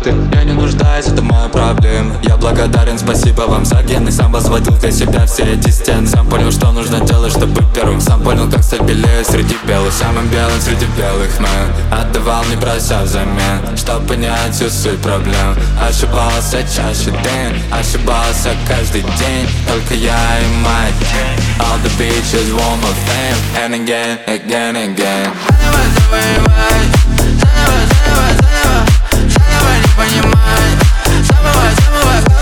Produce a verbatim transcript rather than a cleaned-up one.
ты. Я не нуждаюсь, это моя проблема. Я благодарен, спасибо вам за гены. Сам возводил для себя все эти стены. Сам понял, что нужно делать, чтобы первым. Сам понял, как стать белее среди белых. Самым белым среди белых, man. Отдавал, не прося взамен, чтоб понять всю суть проблем. Ошибался чаще день, ошибался каждый день. Только я и моя тень. All the bitches want my fame. And again, again, again. Заново, заново, заново, заново, заново не понимай. Забывай, забывай.